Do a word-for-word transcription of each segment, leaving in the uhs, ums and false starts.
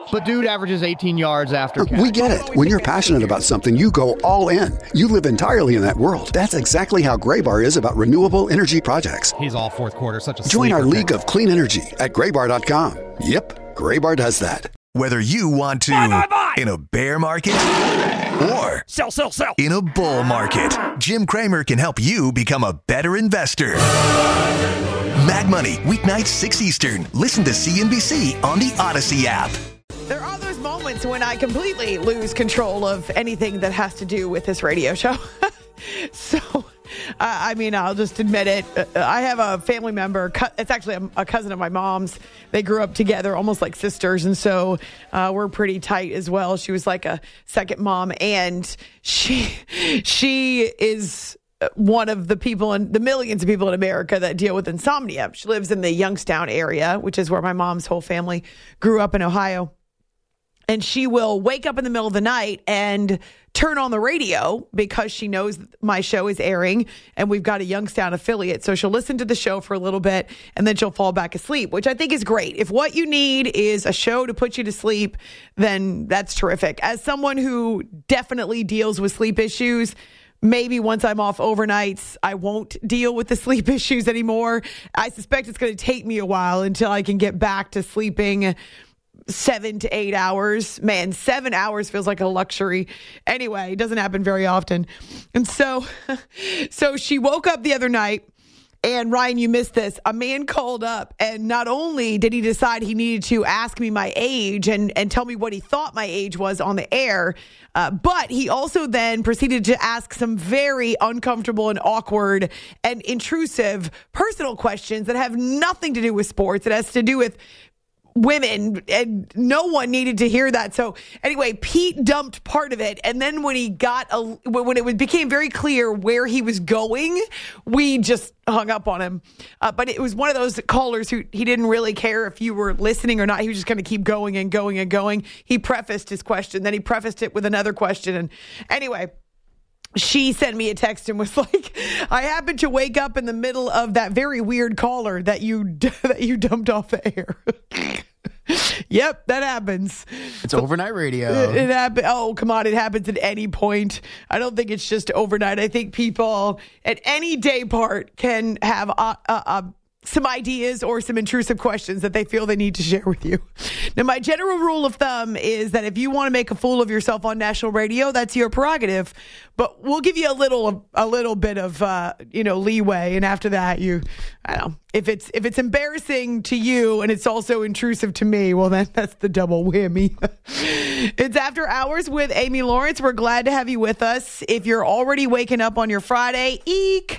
But dude averages eighteen yards after catch. We get it. When you're passionate about something, you go all in. You live entirely in that world. That's exactly how Graybar is about renewable energy projects. He's all fourth quarter, such a Join our sleeper league pick. of clean energy at graybar dot com. Yep, Graybar does that. Whether you want to Buy, buy, buy. in a bear market or Sell, sell, sell. in a bull market, Jim Cramer can help you become a better investor. Mad Money, weeknights six Eastern. Listen to C N B C on the Odyssey app. There are those moments when I completely lose control of anything that has to do with this radio show. so, uh, I mean, I'll just admit it. Uh, I have a family member. It's actually a, a cousin of my mom's. They grew up together, almost like sisters. And so uh, we're pretty tight as well. She was like a second mom. And she, she is one of the people in the millions of people in America that deal with insomnia. She lives in the Youngstown area, which is where my mom's whole family grew up in Ohio. And she will wake up in the middle of the night and turn on the radio because she knows my show is airing and we've got a Youngstown affiliate. So she'll listen to the show for a little bit and then she'll fall back asleep, which I think is great. If what you need is a show to put you to sleep, then that's terrific. As someone who definitely deals with sleep issues, maybe once I'm off overnights, I won't deal with the sleep issues anymore. I suspect it's going to take me a while until I can get back to sleeping seven to eight hours. Man, seven hours feels like a luxury. Anyway, it doesn't happen very often. And so, so she woke up the other night, and Ryan, you missed this. A man called up, and not only did he decide he needed to ask me my age and, and tell me what he thought my age was on the air, uh, but he also then proceeded to ask some very uncomfortable and awkward and intrusive personal questions that have nothing to do with sports. It has to do with women, and no one needed to hear that. So anyway, Pete dumped part of it, and then when he got a, when it became very clear where he was going, we just hung up on him. Uh, but it was one of those callers who he didn't really care if you were listening or not. He was just going to keep going and going and going. He prefaced his question, then he prefaced it with another question, and anyway, she sent me a text and was like, I happened to wake up in the middle of that very weird caller that you that you dumped off the air. Yep, that happens. It's overnight radio. It, it happens. Oh, come on. It happens at any point. I don't think it's just overnight. I think people at any day part can have a, a, a some ideas or some intrusive questions that they feel they need to share with you. Now, my general rule of thumb is that if you want to make a fool of yourself on national radio, that's your prerogative. But we'll give you a little, a little bit of, uh, you know, leeway. And after that, you, I don't know, if it's if it's embarrassing to you and it's also intrusive to me, well, then that's the double whammy. It's After Hours with Amy Lawrence. We're glad to have you with us. If you're already waking up on your Friday, eek.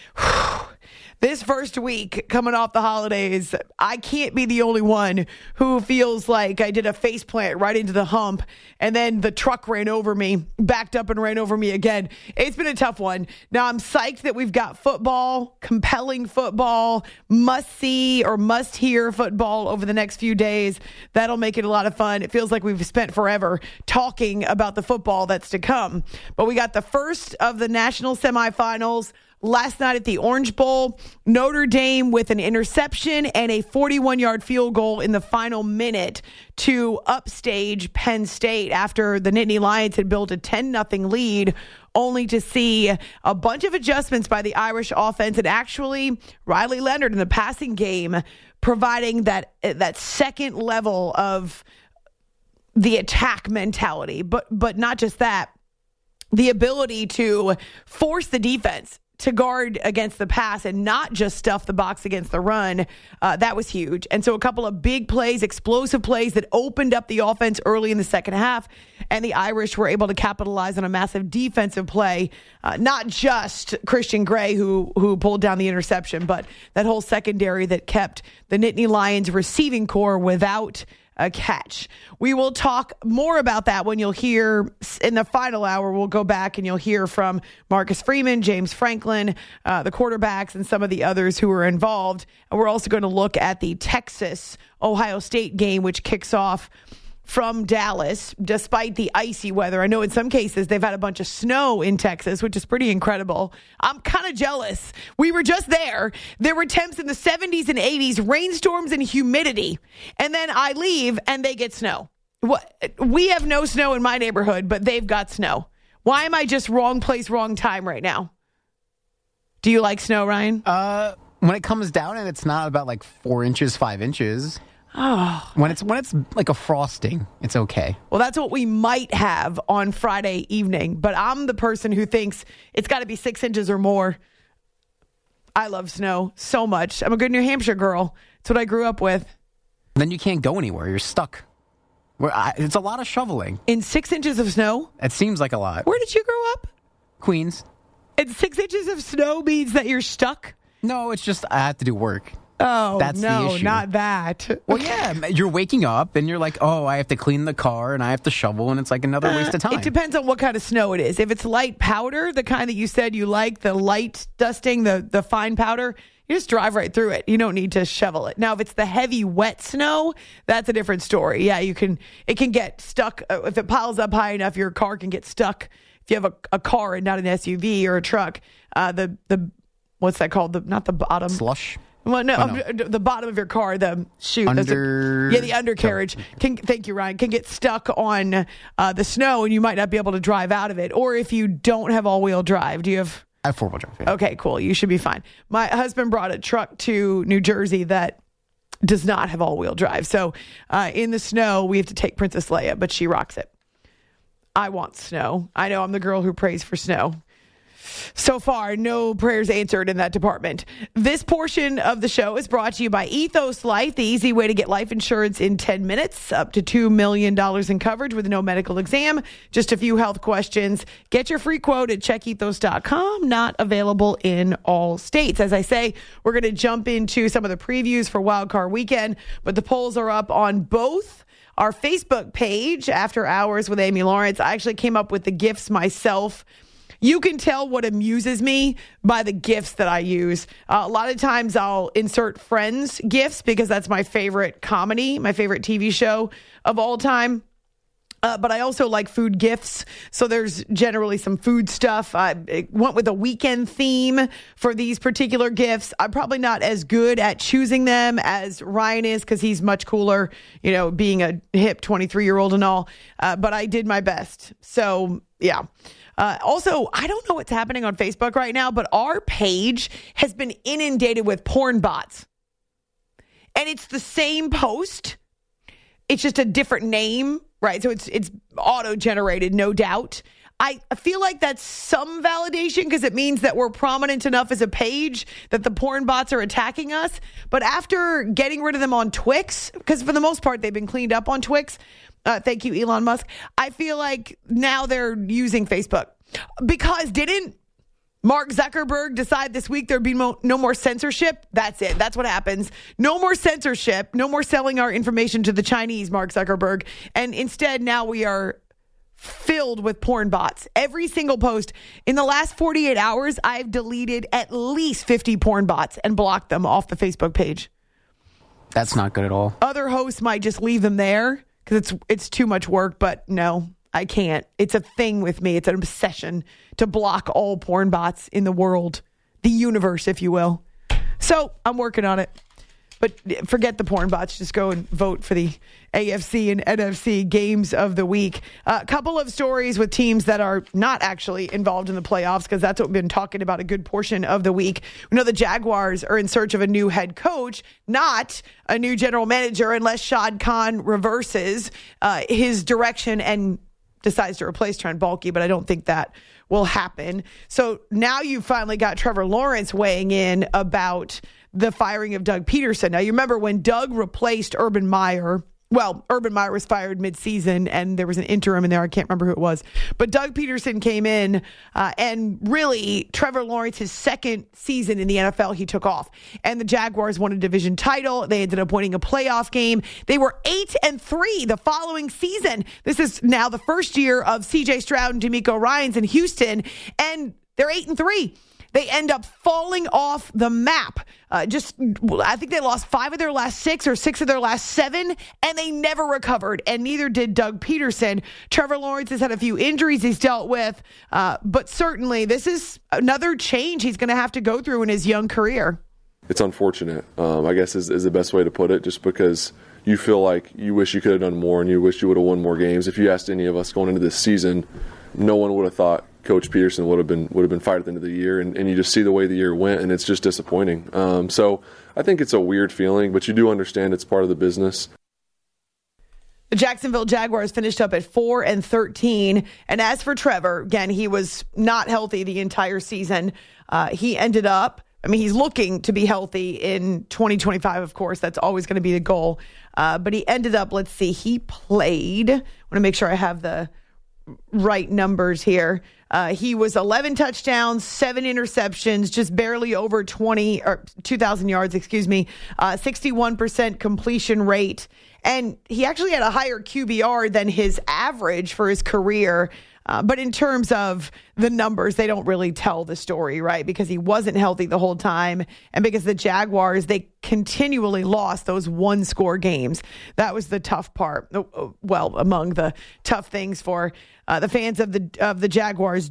This first week coming off the holidays, I can't be the only one who feels like I did a faceplant right into the hump and then the truck ran over me, backed up and ran over me again. It's been a tough one. Now I'm psyched that we've got football, compelling football, must see or must hear football over the next few days. That'll make it a lot of fun. It feels like we've spent forever talking about the football that's to come. But we got the first of the national semifinals last night at the Orange Bowl. Notre Dame with an interception and a forty-one-yard field goal in the final minute to upstage Penn State after the Nittany Lions had built a ten nothing lead, only to see a bunch of adjustments by the Irish offense and actually Riley Leonard in the passing game providing that that second level of the attack mentality. But but not just that, the ability to force the defense to guard against the pass and not just stuff the box against the run. Uh, that was huge. And so a couple of big plays, explosive plays that opened up the offense early in the second half, and the Irish were able to capitalize on a massive defensive play. Uh, not just Christian Gray who who pulled down the interception, but that whole secondary that kept the Nittany Lions receiving core without a catch. We will talk more about that when you'll hear in the final hour. We'll go back and you'll hear from Marcus Freeman, James Franklin, uh, the quarterbacks, and some of the others who were involved. And we're also going to look at the Texas-Ohio State game, which kicks off from Dallas, despite the icy weather. I know in some cases they've had a bunch of snow in Texas, which is pretty incredible. I'm kind of jealous. We were just there. There were temps in the seventies and eighties, rainstorms and humidity. And then I leave and they get snow. What? We have no snow in my neighborhood, but they've got snow. Why am I just wrong place, wrong time right now? Do you like snow, Ryan? Uh, when it comes down and it's not about like four inches, five inches. Oh. When it's when it's like a frosting, it's okay. Well, that's what we might have on Friday evening. But I'm the person who thinks it's got to be six inches or more. I love snow so much. I'm a good New Hampshire girl. It's what I grew up with. Then you can't go anywhere. You're stuck. Where I, it's a lot of shoveling. In six inches of snow? It seems like a lot. Where did you grow up? Queens. And six inches of snow means that you're stuck? No, it's just I have to do work. Oh, That's no, the issue. not that. Well, yeah, you're waking up and you're like, oh, I have to clean the car and I have to shovel, and it's like another waste of time. It depends on what kind of snow it is. If it's light powder, the kind that you said you like, the light dusting, the, the fine powder, you just drive right through it. You don't need to shovel it. Now, if it's the heavy, wet snow, that's a different story. Yeah, you can. It can get stuck. Uh, if it piles up high enough, your car can get stuck. If you have a, a car and not an S U V or a truck, uh, the the what's that called? The not the bottom Slush. Well, no, Oh, no. the bottom of your car, the chute, Under... a, yeah, the undercarriage. Can thank you, Ryan. Can get stuck on uh, the snow, and you might not be able to drive out of it. Or if you don't have all-wheel drive, do you have? I have four-wheel drive. Yeah. Okay, cool. You should be fine. My husband brought a truck to New Jersey that does not have all-wheel drive. So uh, in the snow, we have to take Princess Leia, but she rocks it. I want snow. I know I'm the girl who prays for snow. So far, no prayers answered in that department. This portion of the show is brought to you by Ethos Life, the easy way to get life insurance in ten minutes, up to two million dollars in coverage with no medical exam, just a few health questions. Get your free quote at check ethos dot com, not available in all states. As I say, we're going to jump into some of the previews for Wild Card Weekend, but the polls are up on both our Facebook page, After Hours with Amy Lawrence. I actually came up with the gifts myself. You can tell what amuses me by the gifts that I use. Uh, a lot of times I'll insert Friends gifts because that's my favorite comedy, my favorite T V show of all time. Uh, but I also like food gifts. So there's generally some food stuff. I went with a weekend theme for these particular gifts. I'm probably not as good at choosing them as Ryan is because he's much cooler, you know, being a hip twenty-three-year-old and all. Uh, but I did my best. So, yeah. Uh, also, I don't know what's happening on Facebook right now, but our page has been inundated with porn bots. And it's the same post. It's just a different name, right? So it's it's auto-generated, no doubt. I feel like that's some validation because it means that we're prominent enough as a page that the porn bots are attacking us. But after getting rid of them on Twix, because for the most part they've been cleaned up on Twix, uh, thank you, Elon Musk, I feel like now they're using Facebook. Because didn't Mark Zuckerberg decide this week there'd be mo- no more censorship? That's it. That's what happens. No more censorship. No more selling our information to the Chinese, Mark Zuckerberg. And instead, now we are filled with porn bots. Every single post. In the last forty-eight hours, I've deleted at least fifty porn bots and blocked them off the Facebook page. That's not good at all. Other hosts might just leave them there because it's it's too much work, but no. I can't. It's a thing with me. It's an obsession to block all porn bots in the world, the universe, if you will. So I'm working on it. But forget the porn bots. Just go and vote for the A F C and N F C games of the week. A uh, couple of stories with teams that are not actually involved in the playoffs because that's what we've been talking about a good portion of the week. We know the Jaguars are in search of a new head coach, not a new general manager, unless Shad Khan reverses uh, his direction and decides to replace Trent Baalke, but I don't think that will happen. So now you've finally got Trevor Lawrence weighing in about the firing of Doug Peterson. Now, you remember when Doug replaced Urban Meyer, well, Urban Meyer was fired midseason, and there was an interim in there. I can't remember who it was. But Doug Peterson came in, uh, and really, Trevor Lawrence, his second season in the N F L, he took off. And the Jaguars won a division title. They ended up winning a playoff game. They were eight and three the following season. This is now the first year of C J Stroud and DeMeco Ryans in Houston, and they're eight and three. They end up falling off the map. Uh, just, I think they lost five of their last six or six of their last seven, and they never recovered, and neither did Doug Peterson. Trevor Lawrence has had a few injuries he's dealt with, uh, but certainly this is another change he's going to have to go through in his young career. It's unfortunate, um, I guess is, is the best way to put it, just because you feel like you wish you could have done more and you wish you would have won more games. If you asked any of us going into this season, no one would have thought Coach Peterson would have been would have been fired at the end of the year, and, and you just see the way the year went, and it's just disappointing. Um, so I think it's a weird feeling, but you do understand it's part of the business. The Jacksonville Jaguars finished up at four and thirteen. And as for Trevor, again, he was not healthy the entire season. Uh, he ended up, I mean, he's looking to be healthy in twenty twenty-five, of course. That's always going to be the goal. Uh, but he ended up, let's see, he played. I want to make sure I have the right numbers here. Uh, he was eleven touchdowns, seven interceptions, just barely over twenty or two thousand yards, excuse me, uh, sixty-one percent completion rate. And he actually had a higher Q B R than his average for his career. Uh, but in terms of the numbers, they don't really tell the story, right? Because he wasn't healthy the whole time. And because the Jaguars, they continually lost those one-score games. That was the tough part. Well, among the tough things for uh, the fans of the of the Jaguars.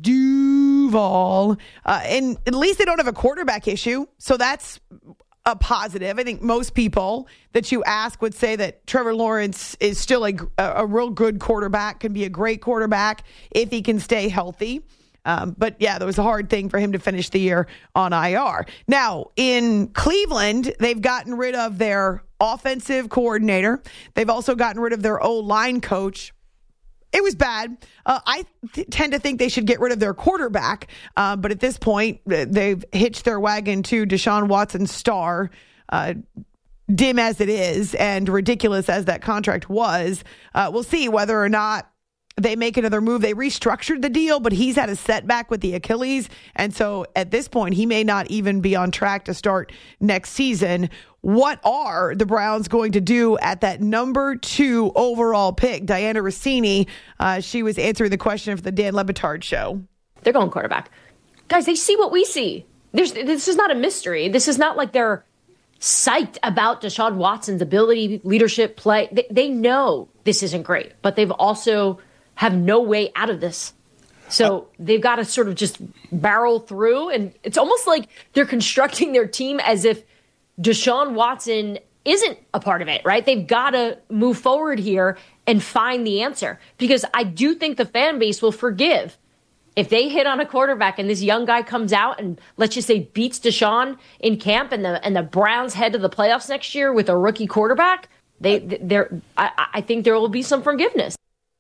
Duval. Uh, and at least they don't have a quarterback issue. So that's a positive. I think most people that you ask would say that Trevor Lawrence is still a, a real good quarterback, can be a great quarterback if he can stay healthy. Um, but yeah, that was a hard thing for him to finish the year on I R. Now, in Cleveland, they've gotten rid of their offensive coordinator. They've also gotten rid of their O-line coach. It was bad. Uh, I th- tend to think they should get rid of their quarterback. Uh, but at this point, they've hitched their wagon to Deshaun Watson's star. Uh, dim as it is and ridiculous as that contract was, uh, we'll see whether or not they make another move. They restructured the deal, but he's had a setback with the Achilles. And so at this point, he may not even be on track to start next season. What are the Browns going to do at that number two overall pick? Diana Rossini, uh, she was answering the question for the Dan Le Batard show. They're going quarterback. Guys, they see what we see. There's, this is not a mystery. This is not like they're psyched about Deshaun Watson's ability, leadership, play. They, they know this isn't great, but they've also have no way out of this. So they've got to sort of just barrel through. And it's almost like they're constructing their team as if Deshaun Watson isn't a part of it, right? They've got to move forward here and find the answer, because I do think the fan base will forgive if they hit on a quarterback and this young guy comes out and, let's just say, beats Deshaun in camp, and the and the Browns head to the playoffs next year with a rookie quarterback. They, they're, I, I think there will be some forgiveness.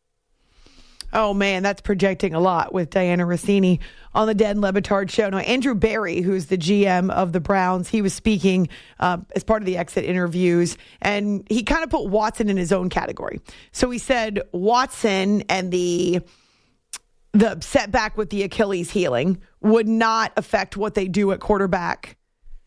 Oh, man, that's projecting a lot with Diana Rossini on the Dan Le Batard show. Now, Andrew Berry, who's the G M of the Browns, he was speaking uh, as part of the exit interviews, and he kind of put Watson in his own category. So he said Watson and the the setback with the Achilles healing would not affect what they do at quarterback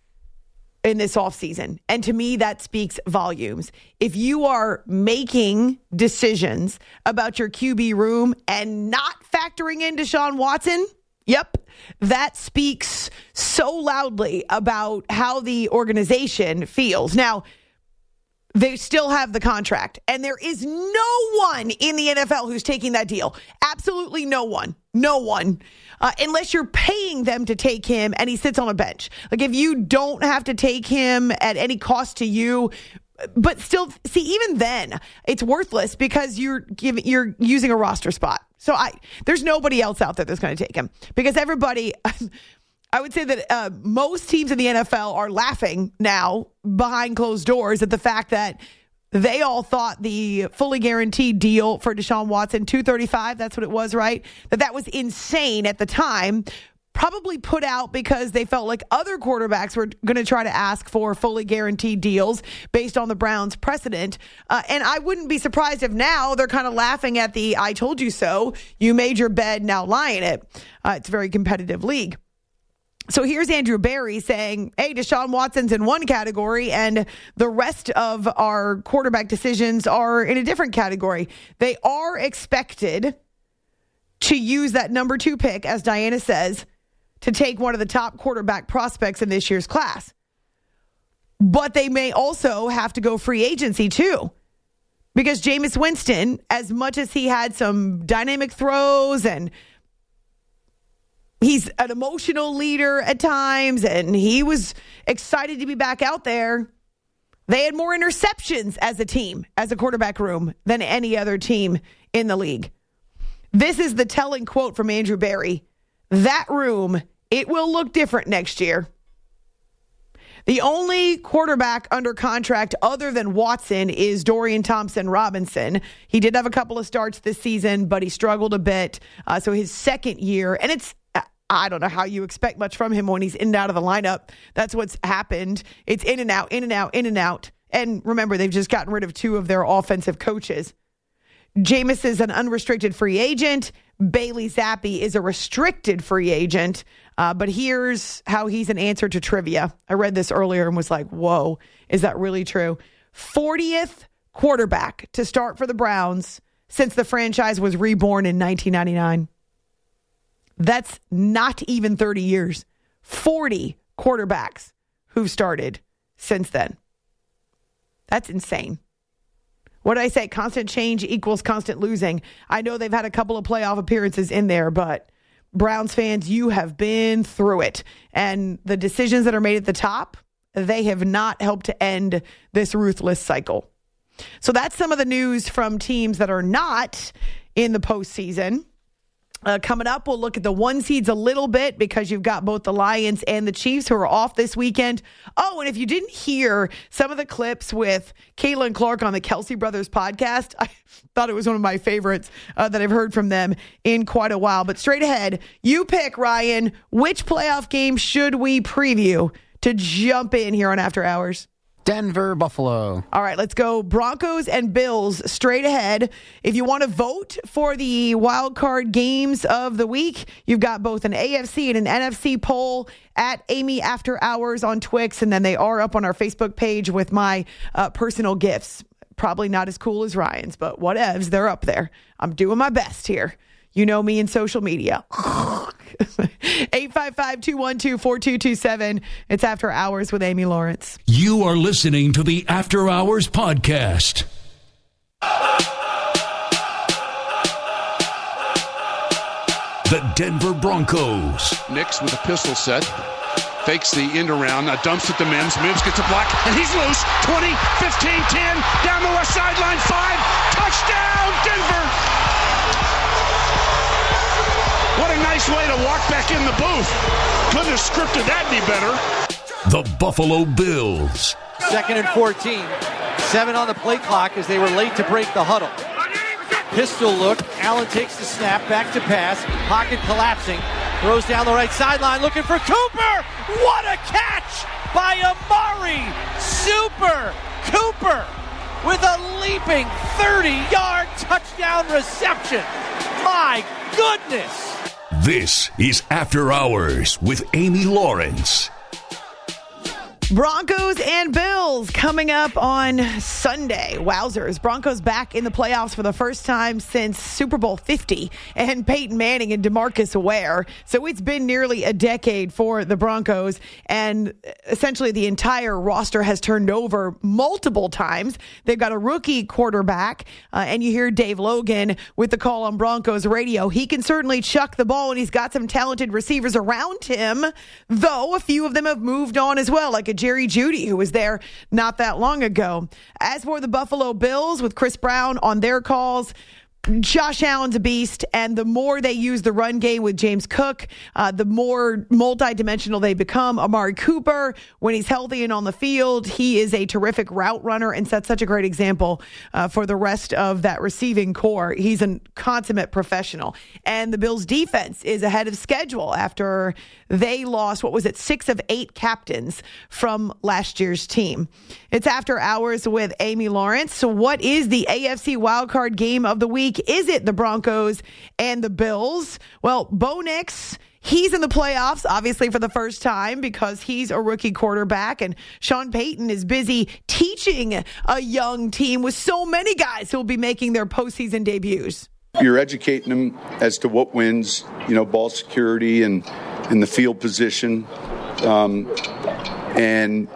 in this offseason. And to me, that speaks volumes. If you are making decisions about your Q B room and not factoring in Deshaun Watson, yep, that speaks so loudly about how the organization feels. Now, they still have the contract, and there is no one in the N F L who's taking that deal. Absolutely no one. No one. Uh, unless you're paying them to take him and he sits on a bench. Like, if you don't have to take him at any cost to you, but still, see, even then, it's worthless because you're giving, you're using a roster spot. So I, there's nobody else out there that's going to take him, because everybody, I would say that uh, most teams in the N F L are laughing now behind closed doors at the fact that they all thought the fully guaranteed deal for Deshaun Watson, two thirty-five, that's what it was, right? That that was insane at the time. Probably put out because they felt like other quarterbacks were going to try to ask for fully guaranteed deals based on the Browns' precedent. Uh, and I wouldn't be surprised if now they're kind of laughing at the "I told you so, you made your bed, now lie in it." Uh, it's a very competitive league. So here's Andrew Berry saying, hey, Deshaun Watson's in one category and the rest of our quarterback decisions are in a different category. They are expected to use that number two pick, as Diana says, to take one of the top quarterback prospects in this year's class. But they may also have to go free agency too. Because Jameis Winston, as much as he had some dynamic throws and he's an emotional leader at times, and he was excited to be back out there, They had more interceptions as a team, as a quarterback room, than any other team in the league. This is the telling quote from Andrew Berry. That room, it will look different next year. The only quarterback under contract other than Watson is Dorian Thompson-Robinson. He did have a couple of starts this season, but he struggled a bit. Uh, so his second year, and it's, I don't know how you expect much from him when he's in and out of the lineup. That's what's happened. It's in and out, in and out, in and out. And remember, they've just gotten rid of two of their offensive coaches. Jameis is an unrestricted free agent. Bailey Zappi is a restricted free agent. Uh, but here's how he's an answer to trivia. I read this earlier and was like, whoa, is that really true? fortieth quarterback to start for the Browns since the franchise was reborn in nineteen ninety-nine. That's not even thirty years. forty quarterbacks who've started since then. That's insane. What did I say? Constant change equals constant losing. I know they've had a couple of playoff appearances in there, but Browns fans, you have been through it. And the decisions that are made at the top, they have not helped to end this ruthless cycle. So that's some of the news from teams that are not in the postseason. Uh, coming up, we'll look at the one seeds a little bit because you've got both the Lions and the Chiefs who are off this weekend. Oh, and if you didn't hear some of the clips with Caitlin Clark on the Kelsey Brothers podcast, I thought it was one of my favorites uh, that I've heard from them in quite a while. But straight ahead, you pick, Ryan, which playoff game should we preview to jump in here on After Hours? Denver, Buffalo. All right, let's go Broncos and Bills straight ahead. If you want to vote for the wild card games of the week, you've got both an A F C and an N F C poll at Amy After Hours on Twix, and then they are up on our Facebook page with my uh, personal gifts. Probably not as cool as Ryan's, but whatevs, they're up there. I'm doing my best here. You know me in social media. eight five five, two one two, four two two seven. It's After Hours with Amy Lawrence. You are listening to the After Hours podcast. The Denver Broncos. Nix with a pistol set. Fakes the end around. Now dumps it to Mims. Mims gets a block, and he's loose. twenty, fifteen, ten. Down the left sideline. five. Touchdown, Denver. What a nice way to walk back in the booth. Couldn't have scripted that any better. The Buffalo Bills. Second and fourteen. Seven on the play clock as they were late to break the huddle. Pistol look. Allen takes the snap. Back to pass. Pocket collapsing. Throws down the right sideline looking for Cooper. What a catch by Amari. Super Cooper with a leaping thirty-yard touchdown reception. My goodness. This is After Hours with Amy Lawrence. Broncos and Bills coming up on Sunday. Wowzers. Broncos back in the playoffs for the first time since Super Bowl fifty and Peyton Manning and DeMarcus Ware. So it's been nearly a decade for the Broncos, and essentially the entire roster has turned over multiple times. They've got a rookie quarterback, uh, and you hear Dave Logan with the call on Broncos radio. He can certainly chuck the ball, and he's got some talented receivers around him, though a few of them have moved on as well, like a Jerry Jeudy, who was there not that long ago. As for the Buffalo Bills, with Chris Brown on their calls, Josh Allen's a beast, and the more they use the run game with James Cook, uh, the more multidimensional they become. Amari Cooper, when he's healthy and on the field, he is a terrific route runner and sets such a great example uh, for the rest of that receiving core. He's a consummate professional. And the Bills' defense is ahead of schedule after they lost, what was it, six of eight captains from last year's team. It's After Hours with Amy Lawrence. So what is the A F C wildcard game of the week? Is it the Broncos and the Bills? Well, Bo Nix, he's in the playoffs, obviously for the first time because he's a rookie quarterback, and Sean Payton is busy teaching a young team with so many guys who will be making their postseason debuts. You're educating them as to what wins, you know, ball security and in the field position. Um, and,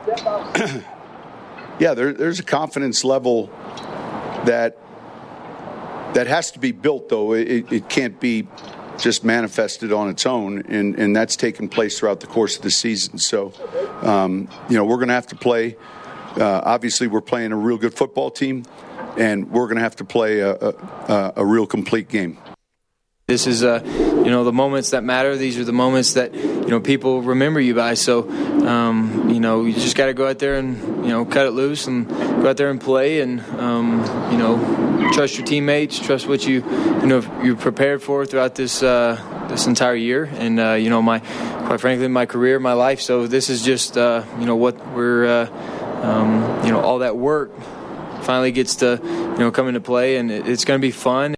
yeah, there, there's a confidence level that that has to be built, though. It, it can't be just manifested on its own, and, and that's taken place throughout the course of the season. So, um, you know, we're going to have to play uh, obviously we're playing a real good football team, and we're going to have to play a, a, a real complete game. This is, uh, you know, the moments that matter. These are the moments that, you know, people remember you by. So, um, you know, you just got to go out there and, you know, cut it loose and go out there and play and, um, you know, trust your teammates, trust what you, you know, you're prepared for throughout this uh, this entire year. And, uh, you know, my, quite frankly, my career, my life. So this is just, uh, you know, what we're, uh, um, you know, all that work finally gets to, you know, come into play, and it, it's going to be fun.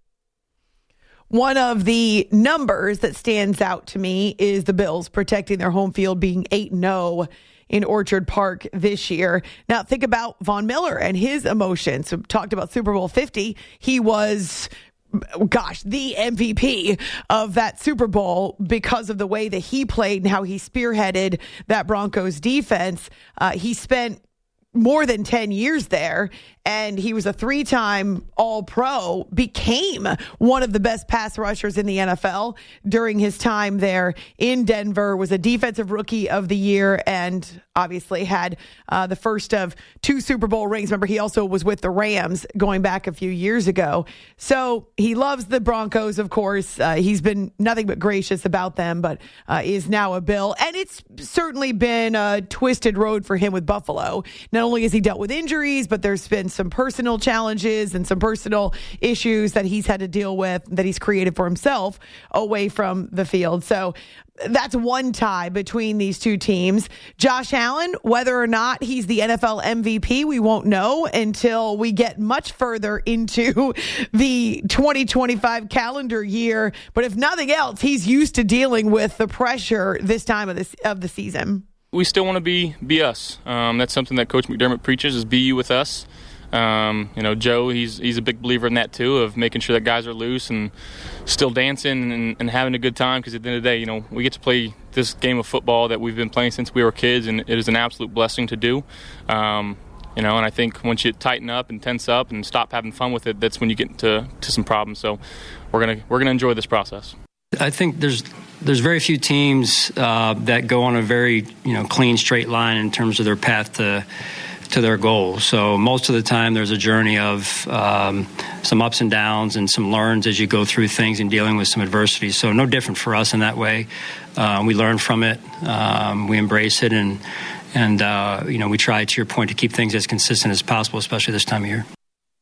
One of the numbers that stands out to me is the Bills protecting their home field, being eight and oh in Orchard Park this year. Now, think about Von Miller and his emotions. We talked about Super Bowl fifty. He was, gosh, the M V P of that Super Bowl because of the way that he played and how he spearheaded that Broncos defense. Uh, he spent more than ten years there, and he was a three-time All-Pro, became one of the best pass rushers in the N F L during his time there in Denver, was a defensive rookie of the year, and obviously had uh, the first of two Super Bowl rings. Remember, he also was with the Rams going back a few years ago. So he loves the Broncos, of course. Uh, he's been nothing but gracious about them, but uh, is now a Bill. And it's certainly been a twisted road for him with Buffalo. Not only has he dealt with injuries, but there's been some personal challenges and some personal issues that he's had to deal with, that he's created for himself away from the field. So that's one tie between these two teams. Josh Allen, whether or not he's the N F L M V P, we won't know until we get much further into the twenty twenty-five calendar year. But if nothing else, he's used to dealing with the pressure this time of this of the season. We still want to be be us. Um, that's something that Coach McDermott preaches, is be you with us. Um, you know, Joe, he's he's a big believer in that too, of making sure that guys are loose and still dancing and, and having a good time, because at the end of the day, you know, we get to play this game of football that we've been playing since we were kids, and it is an absolute blessing to do. Um, you know, and I think once you tighten up and tense up and stop having fun with it, that's when you get into to some problems. So we're gonna we're gonna enjoy this process. I think there's there's very few teams uh, that go on a very you know clean straight line in terms of their path to to their goal. So most of the time there's a journey of um, some ups and downs and some learns as you go through things and dealing with some adversity. So no different for us in that way. Uh, we learn from it, um, we embrace it, and and uh, you know we try, to your point, to keep things as consistent as possible, especially this time of year.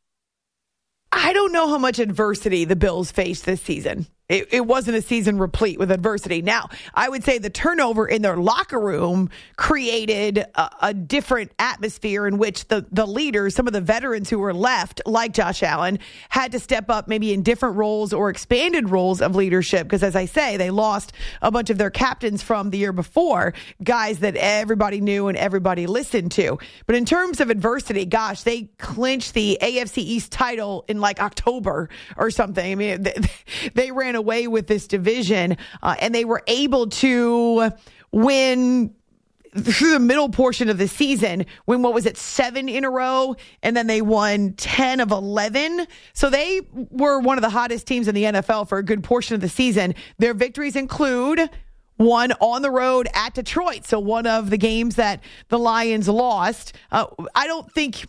I don't know how much adversity the Bills faced this season. It, it wasn't a season replete with adversity. Now, I would say the turnover in their locker room created a, a different atmosphere in which the, the leaders, some of the veterans who were left, like Josh Allen, had to step up maybe in different roles or expanded roles of leadership. Because as I say, they lost a bunch of their captains from the year before, guys that everybody knew and everybody listened to. But in terms of adversity, gosh, they clinched the A F C East title in like October or something. I mean, they, they ran away with this division, uh, and they were able to win through the middle portion of the season, win, what was it, seven in a row, and then they won ten of eleven. So they were one of the hottest teams in the N F L for a good portion of the season. Their victories include one on the road at Detroit, so one of the games that the Lions lost. Uh, I don't think,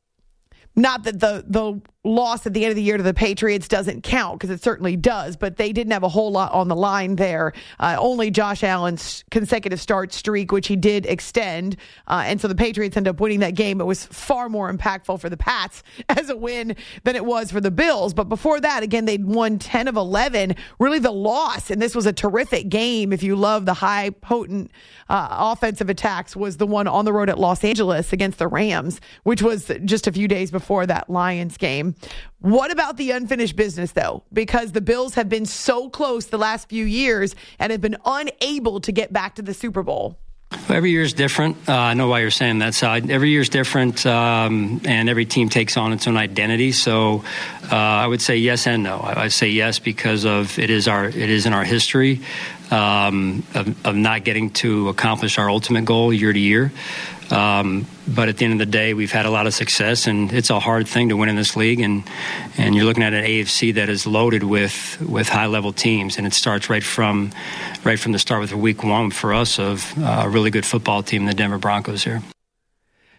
not that the the loss at the end of the year to the Patriots doesn't count, because it certainly does, but they didn't have a whole lot on the line there. Uh, only Josh Allen's consecutive start streak, which he did extend. Uh, and so the Patriots ended up winning that game. It was far more impactful for the Pats as a win than it was for the Bills. But before that, again, they'd won ten of eleven. Really the loss, and this was a terrific game if you love the high, potent uh, offensive attacks, was the one on the road at Los Angeles against the Rams, which was just a few days before that Lions game. What about the unfinished business, though? Because the Bills have been so close the last few years and have been unable to get back to the Super Bowl. Every year is different. Uh, I know why you're saying that. So every year is different, um, and every team takes on its own identity. So uh, I would say yes and no. I, I say yes because of it is our it is in our history um, of, of not getting to accomplish our ultimate goal year to year. Um, but at the end of the day, we've had a lot of success, and it's a hard thing to win in this league. And, and you're looking at an A F C that is loaded with, with high level teams, and it starts right from right from the start with week one for us of uh, a really good football team, the Denver Broncos here.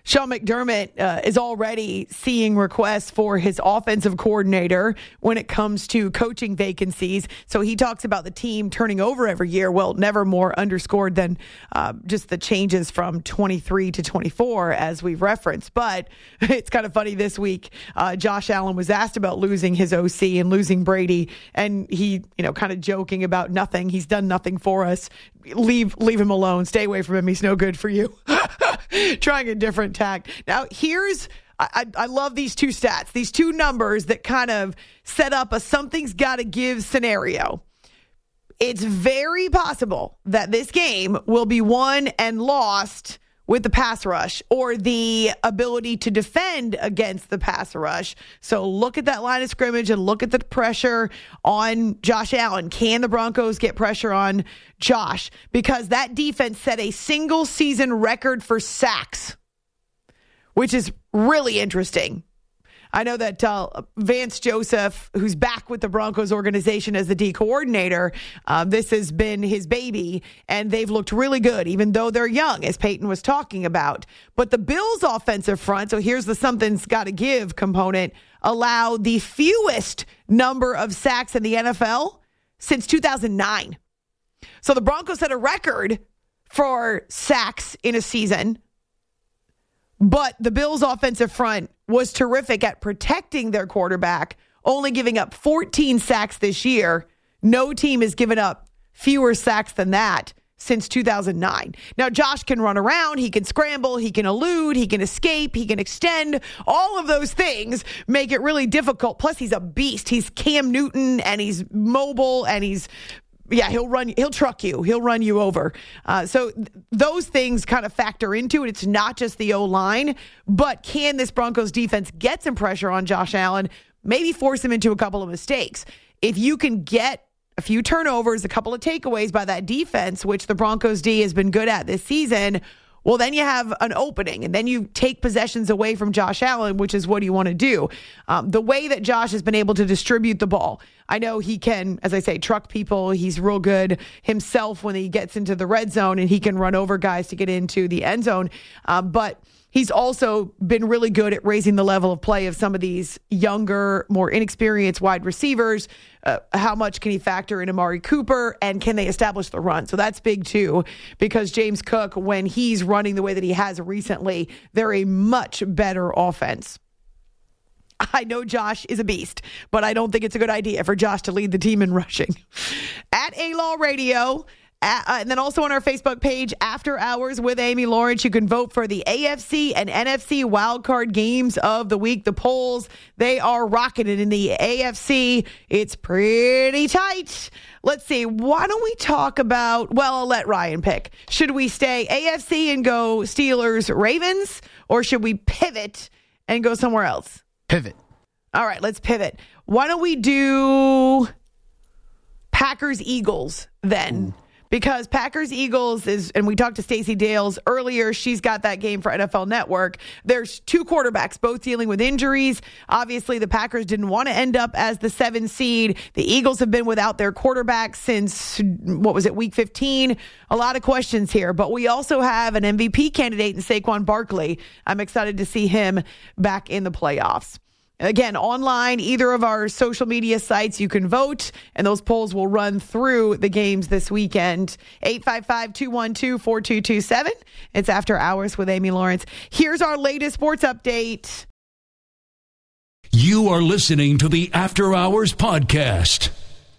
Sean McDermott uh, is already seeing requests for his offensive coordinator when it comes to coaching vacancies. So he talks about the team turning over every year. Well, never more underscored than uh, just the changes from twenty-three to twenty-four, as we've referenced. But it's kind of funny this week. Uh, Josh Allen was asked about losing his O C and losing Brady, and he, you know, kind of joking about nothing. He's done nothing for us. Leave, leave him alone. Stay away from him. He's no good for you. Trying a different tack. Now, here's, I, I love these two stats, these two numbers that kind of set up a something's got to give scenario. It's very possible that this game will be won and lost with the pass rush or the ability to defend against the pass rush. So look at that line of scrimmage and look at the pressure on Josh Allen. Can the Broncos get pressure on Josh? Because that defense set a single season record for sacks, which is really interesting. I know that uh, Vance Joseph, who's back with the Broncos organization as the D coordinator, uh, this has been his baby, and they've looked really good, even though they're young, as Peyton was talking about. But the Bills' offensive front, so here's the something's got to give component, allowed the fewest number of sacks in the N F L since two thousand nine. So the Broncos set a record for sacks in a season, but the Bills' offensive front was terrific at protecting their quarterback, only giving up fourteen sacks this year. No team has given up fewer sacks than that since two thousand nine. Now, Josh can run around, he can scramble, he can elude, he can escape, he can extend. All of those things make it really difficult. Plus, he's a beast. He's Cam Newton, and he's mobile, and he's Yeah, he'll run. He'll truck you. He'll run you over. Uh, so th- those things kind of factor into it. It's not just the O-line, but can this Broncos defense get some pressure on Josh Allen? Maybe force him into a couple of mistakes. If you can get a few turnovers, a couple of takeaways by that defense, which the Broncos D has been good at this season, well, then you have an opening, and then you take possessions away from Josh Allen, which is what you want to do. Um, the way that Josh has been able to distribute the ball, I know he can, as I say, truck people. He's real good himself when he gets into the red zone, and he can run over guys to get into the end zone. Um, but he's also been really good at raising the level of play of some of these younger, more inexperienced wide receivers. Uh, how much can he factor in Amari Cooper, and can they establish the run? So that's big too, because James Cook, when he's running the way that he has recently, they're a much better offense. I know Josh is a beast, but I don't think it's a good idea for Josh to lead the team in rushing. At A-Law Radio, At, uh, and then also on our Facebook page, After Hours with Amy Lawrence, you can vote for the A F C and N F C wildcard games of the week. The polls, they are rocketing in the A F C. It's pretty tight. Let's see. Why don't we talk about, well, I'll let Ryan pick. Should we stay A F C and go Steelers, Ravens, or should we pivot and go somewhere else? Pivot. All right, let's pivot. Why don't we do Packers, Eagles then? Mm. Because Packers-Eagles is, and we talked to Stacey Dales earlier, she's got that game for N F L Network. There's two quarterbacks, both dealing with injuries. Obviously, the Packers didn't want to end up as the seven seed. The Eagles have been without their quarterback since, what was it, week fifteen? A lot of questions here. But we also have an M V P candidate in Saquon Barkley. I'm excited to see him back in the playoffs. Again, online, either of our social media sites, you can vote, and those polls will run through the games this weekend. eight five five, two one two, four two two seven. It's After Hours with Amy Lawrence. Here's our latest sports update. You are listening to the After Hours podcast.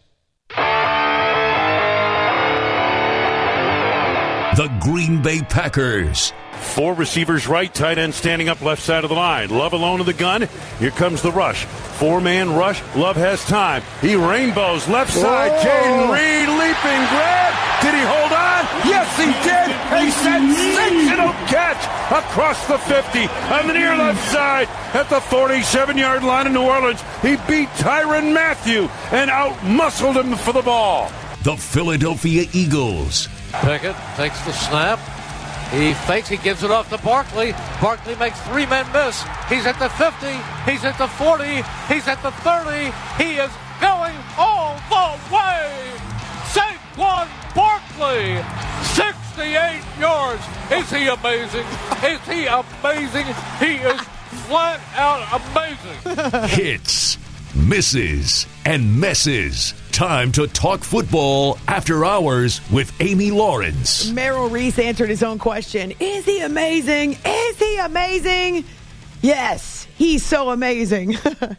The Green Bay Packers. Four receivers right, tight end standing up left side of the line. Love alone in the gun. Here comes the rush. Four-man rush. Love has time. He rainbows left side. Jayden Reed leaping grab. Did he hold on? Yes, he did. A sensational catch across the fifty on the near left side at the forty-seven-yard line in New Orleans. He beat Tyrann Mathieu and out-muscled him for the ball. The Philadelphia Eagles. Pickett takes the snap. He fakes, he gives it off to Barkley. Barkley makes three men miss. He's at the fifty, he's at the forty, he's at the thirty. He is going all the way. Saquon Barkley, sixty sixty-eight yards. Is he amazing? Is he amazing? He is flat out amazing. Hits, misses, and messes. Time to talk football after hours with Amy Lawrence. Merrill Reese answered his own question. Is he amazing? Is he amazing? Yes, he's so amazing.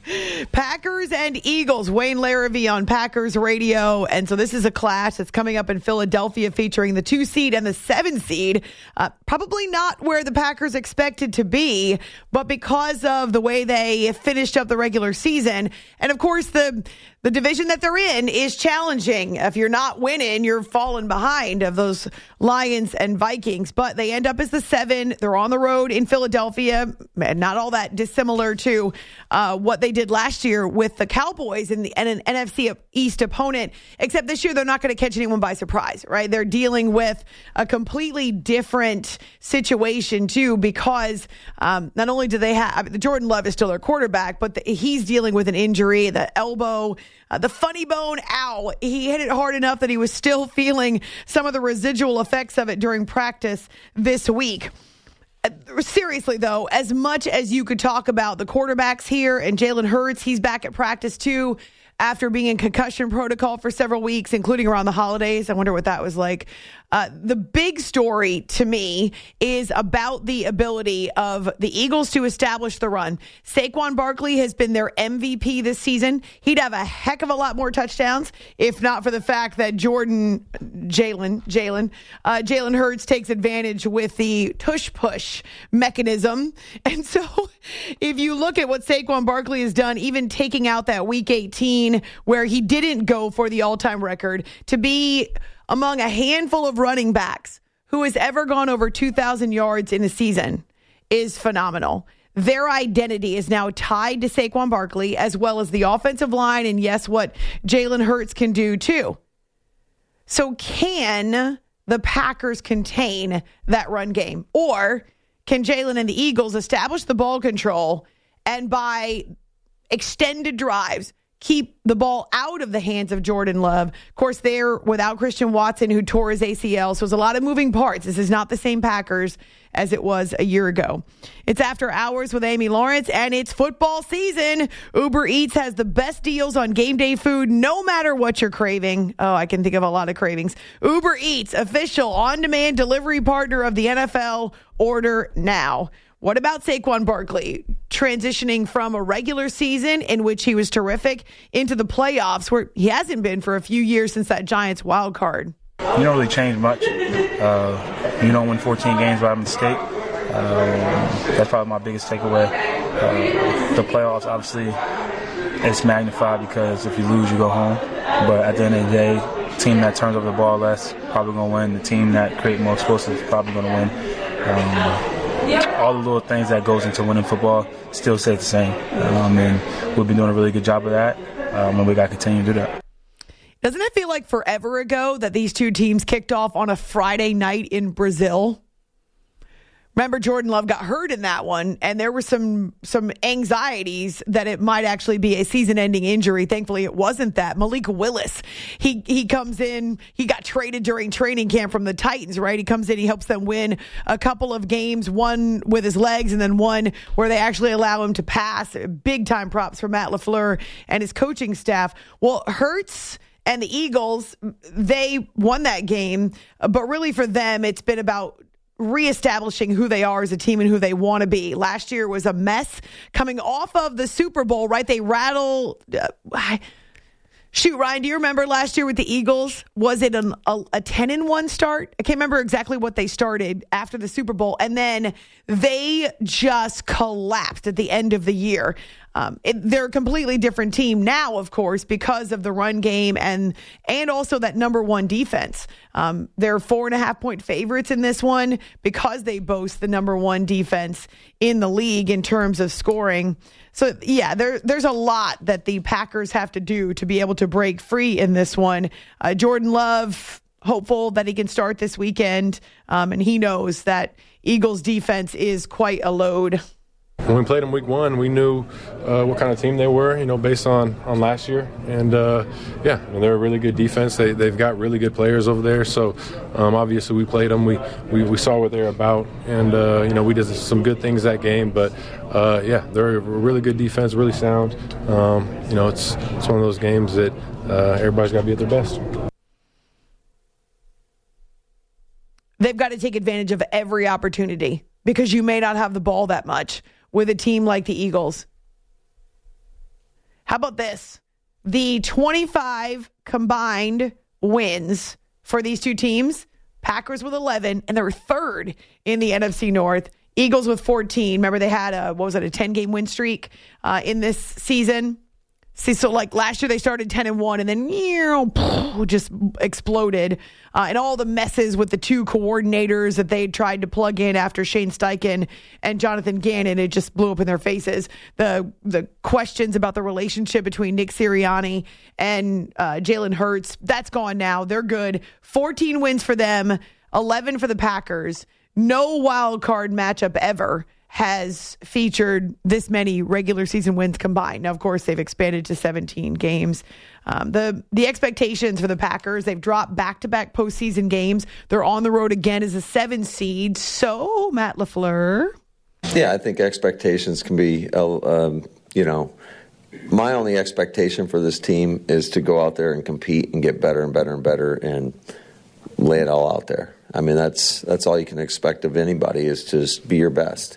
Packers and Eagles. Wayne Larrivee on Packers radio. And so this is a clash that's coming up in Philadelphia featuring the two seed and the seven seed. Uh, probably not where the Packers expected to be, but because of the way they finished up the regular season. And of course, the the division that they're in is challenging. If you're not winning, you're falling behind of those Lions and Vikings. But they end up as the seven. They're on the road in Philadelphia. And not all that dissimilar to uh, what they did last year with the Cowboys and, the, and an N F C East opponent. Except this year, they're not going to catch anyone by surprise, right? They're dealing with a completely different situation, too, because um, not only do they have, I mean, Jordan Love is still their quarterback, but the, he's dealing with an injury, the elbow, uh, the funny bone, ow. He hit it hard enough that he was still feeling some of the residual effects of it during practice this week. Seriously, though, as much as you could talk about the quarterbacks here and Jalen Hurts, he's back at practice, too, after being in concussion protocol for several weeks, including around the holidays. I wonder what that was like. Uh, the big story to me is about the ability of the Eagles to establish the run. Saquon Barkley has been their M V P this season. He'd have a heck of a lot more touchdowns if not for the fact that Jordan, Jalen, Jalen, uh, Jalen Hurts takes advantage with the tush-push mechanism. And so if you look at what Saquon Barkley has done, even taking out that week eighteen where he didn't go for the all-time record, to be among a handful of running backs who has ever gone over two thousand yards in a season is phenomenal. Their identity is now tied to Saquon Barkley, as well as the offensive line, and yes, what Jalen Hurts can do too. So can the Packers contain that run game? Or can Jalen and the Eagles establish the ball control and by extended drives keep the ball out of the hands of Jordan Love? Of course, they're without Christian Watson, who tore his A C L. So there's a lot of moving parts. This is not the same Packers as it was a year ago. It's After Hours with Amy Lawrence, and it's football season. Uber Eats has the best deals on game day food, no matter what you're craving. Oh, I can think of a lot of cravings. Uber Eats, official on-demand delivery partner of the N F L. Order now. What about Saquon Barkley transitioning from a regular season in which he was terrific into the playoffs where he hasn't been for a few years since that Giants wild card? You don't really change much. Uh, you don't win fourteen games by mistake. Um, that's probably my biggest takeaway. Uh, the playoffs, obviously, it's magnified because if you lose, you go home. But at the end of the day, the team that turns over the ball less probably going to win. The team that creates more explosives is probably going to win. Um, all the little things that goes into winning football still stay the same. Um, and we've been doing a really good job of that, um, and we got to continue to do that. Doesn't it feel like forever ago that these two teams kicked off on a Friday night in Brazil? Remember, Jordan Love got hurt in that one, and there were some some anxieties that it might actually be a season-ending injury. Thankfully, it wasn't that. Malik Willis, he he comes in, he got traded during training camp from the Titans, right? He comes in, he helps them win a couple of games, one with his legs and then one where they actually allow him to pass. Big-time props for Matt LaFleur and his coaching staff. Well, Hurts and the Eagles, they won that game, but really for them, it's been about reestablishing who they are as a team and who they want to be. Last year was a mess coming off of the Super Bowl, right? They rattle. Uh, shoot, Ryan, do you remember last year with the Eagles? Was it an, a, a ten and one start? I can't remember exactly what they started after the Super Bowl. And then they just collapsed at the end of the year. Um, it, they're a completely different team now, of course, because of the run game and and also that number one defense. Um, they're four and a half point favorites in this one because they boast the number one defense in the league in terms of scoring. So, yeah, there, there's a lot that the Packers have to do to be able to break free in this one. Uh, Jordan Love, hopeful that he can start this weekend, um, and he knows that Eagles defense is quite a load. When we played them week one, we knew uh, what kind of team they were, you know, based on, on last year. And, uh, yeah, I mean, they're a really good defense. They, they've got really good players over there. So, um, obviously, we played them. We, we, we saw what they're about. And, uh, you know, we did some good things that game. But, uh, yeah, they're a really good defense, really sound. Um, you know, it's, it's one of those games that uh, everybody's got to be at their best. They've got to take advantage of every opportunity because you may not have the ball that much with a team like the Eagles. How about this? The twenty-five combined wins for these two teams, Packers with eleven, and they're third in the N F C North. Eagles with fourteen. Remember, they had a, what was it, a ten-game win streak uh, in this season. See, so like last year they started ten and one and then you know, just exploded. Uh, and all the messes with the two coordinators that they tried to plug in after Shane Steichen and Jonathan Gannon, it just blew up in their faces. The the questions about the relationship between Nick Sirianni and uh, Jalen Hurts, that's gone now. They're good. fourteen wins for them, eleven for the Packers. No wild card matchup ever has featured this many regular season wins combined. Now, of course, they've expanded to seventeen games. Um, the the expectations for the Packers, they've dropped back-to-back postseason games. They're on the road again as a seven seed. So, Matt LaFleur. Yeah, I think expectations can be, um, you know, my only expectation for this team is to go out there and compete and get better and better and better and lay it all out there. I mean, that's that's all you can expect of anybody is to just be your best.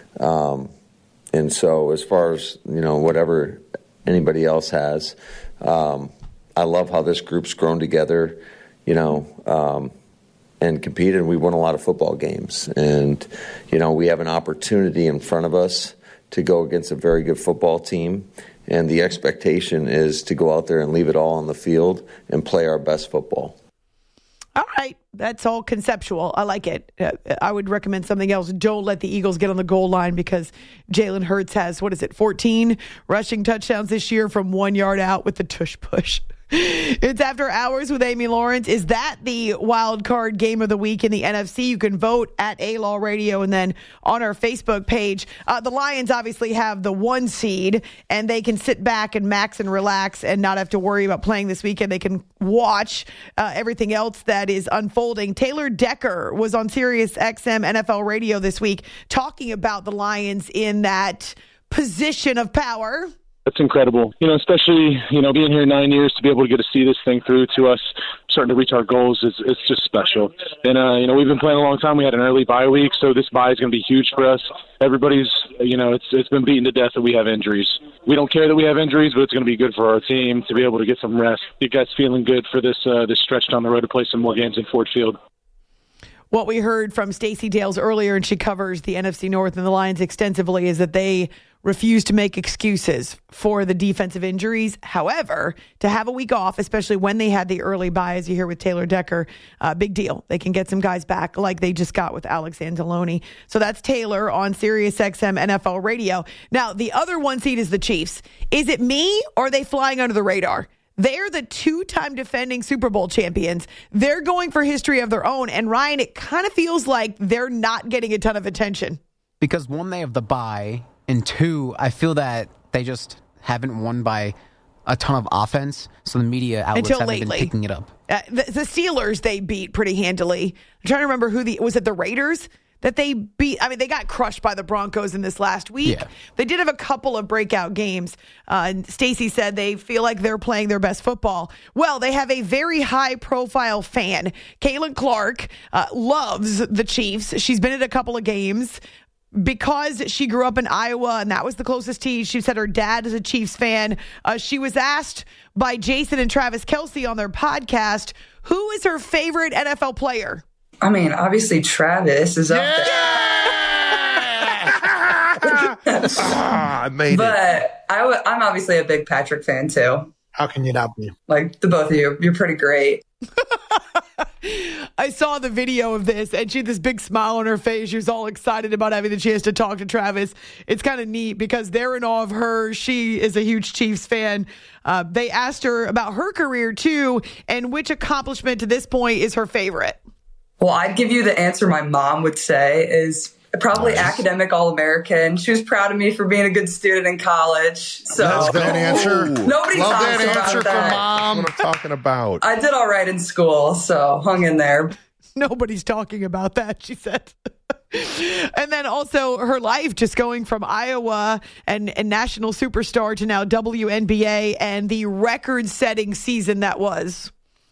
Um, and so as far as, you know, whatever anybody else has, um, I love how this group's grown together, you know, um, and competed. We won a lot of football games. And, you know, we have an opportunity in front of us to go against a very good football team. And the expectation is to go out there and leave it all on the field and play our best football. All right. That's all conceptual. I like it. Uh, I would recommend something else. Don't let the Eagles get on the goal line because Jalen Hurts has, what is it, fourteen rushing touchdowns this year from one yard out with the tush push. It's After Hours with Amy Lawrence. Is that the wild card game of the week in the N F C? You can vote at A-Law Radio and then on our Facebook page. Uh, the Lions obviously have the one seed, and they can sit back and max and relax and not have to worry about playing this weekend. They can watch uh, everything else that is unfolding. Taylor Decker was on Sirius X M N F L Radio this week talking about the Lions in that position of power. That's incredible. You know, especially, you know, being here nine years to be able to get to see this thing through to us starting to reach our goals is it's just special. And, uh, you know, we've been playing a long time. We had an early bye week, so this bye is going to be huge for us. Everybody's, you know, it's it's been beaten to death that we have injuries. We don't care that we have injuries, but it's going to be good for our team to be able to get some rest. You guys feeling good for this uh, this stretch down the road to play some more games in Ford Field. What we heard from Stacey Dales earlier, and she covers the N F C North and the Lions extensively, is that they refuse to make excuses for the defensive injuries. However, to have a week off, especially when they had the early bye, as you hear with Taylor Decker, uh, big deal. They can get some guys back like they just got with Alex Anzalone. So that's Taylor on Sirius X M N F L Radio. Now, the other one seed is the Chiefs. Is it me, or are they flying under the radar? They're the two-time defending Super Bowl champions. They're going for history of their own. And, Ryan, it kind of feels like they're not getting a ton of attention. Because, one, they have the bye, and two, I feel that they just haven't won by a ton of offense, so the media outlets Until haven't lately. been picking it up. Uh, the, the Steelers, they beat pretty handily. I'm trying to remember who the... Was it the Raiders? That they beat, I mean, they got crushed by the Broncos in this last week. Yeah. They did have a couple of breakout games. Uh, Stacey said they feel like they're playing their best football. Well, they have a very high-profile fan. Caitlin Clark uh, loves the Chiefs. She's been at a couple of games. Because she grew up in Iowa, and that was the closest team. She said her dad is a Chiefs fan. Uh, she was asked by Jason and Travis Kelce on their podcast, who is her favorite N F L player? I mean, obviously Travis is up yeah! there. ah, I made but it. But w- I'm obviously a big Patrick fan, too. How can you not be? Like, the both of you. You're pretty great. I saw the video of this, and she had this big smile on her face. She was all excited about having the chance to talk to Travis. It's kind of neat because they're in awe of her. She is a huge Chiefs fan. Uh, they asked her about her career, too, and which accomplishment to this point is her favorite. Well, I'd give you the answer my mom would say is Probably academic All-American. She was proud of me for being a good student in college. So That's that answer. Nobody Love talks that about answer that. from mom. What I'm talking about. I did all right in school, so hung in there. Nobody's talking about that, she said. And then also her life just going from Iowa and, and national superstar to now W N B A and the record-setting season that was.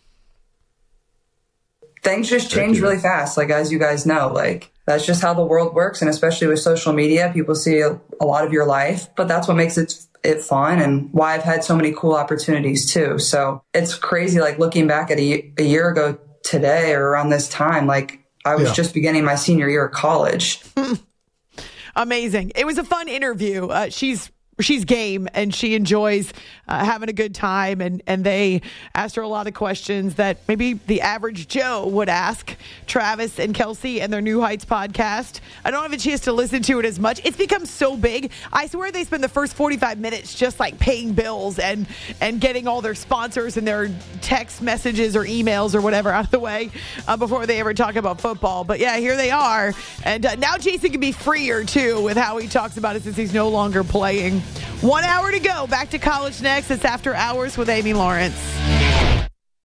Things just change really fast, like as you guys know. Like that's just how the world works, and especially with social media, people see a, a lot of your life, but that's what makes it it fun and why I've had so many cool opportunities too. So it's crazy, like looking back at a, a year ago today or around this time, like I was Yeah. just beginning my senior year of college. Amazing. It was a fun interview. Uh, she's she's game and she enjoys uh, having a good time. And, and they asked her a lot of questions that maybe the average Joe would ask Travis and Kelsey and their New Heights podcast. I don't have a chance to listen to it as much. It's become so big. I swear they spend the first forty-five minutes just like paying bills and, and getting all their sponsors and their text messages or emails or whatever out of the way uh, before they ever talk about football. But yeah, here they are. And uh, now Jason can be freer too with how he talks about it since he's no longer playing. One hour to go. Back to college next. It's After Hours with Amy Lawrence.